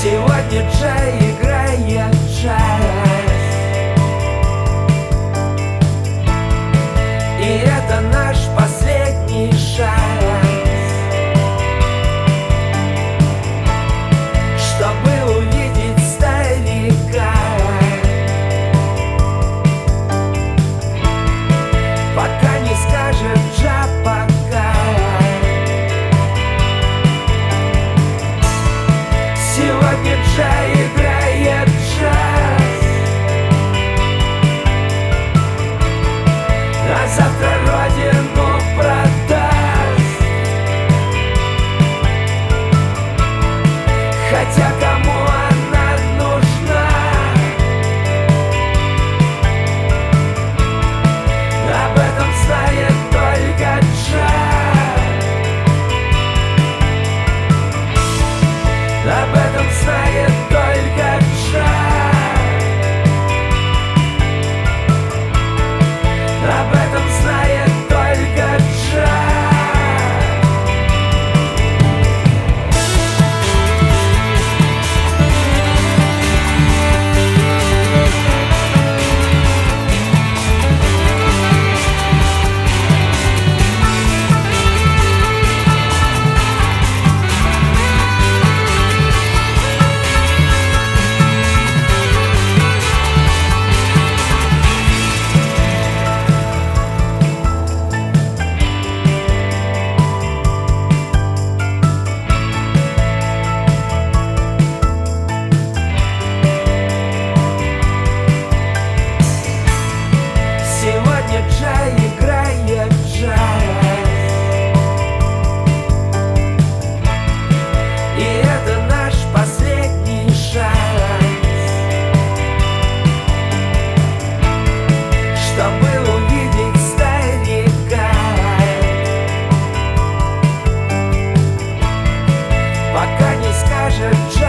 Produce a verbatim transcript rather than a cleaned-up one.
Сегодня Джей играет джаз, и это наш последний шанс, чтобы увидеть старика. Пока не скажет Джа пока. Сегодня Джей играет джаз, а завтра родину продаст. Хотя кому она нужна? Об этом знает только Джа. Об этом знает только Джа. Об этом знает только Джа. Сегодня Джей играет джаз, и это наш последний шанс, чтобы увидеть старика. Пока не скажет Джей.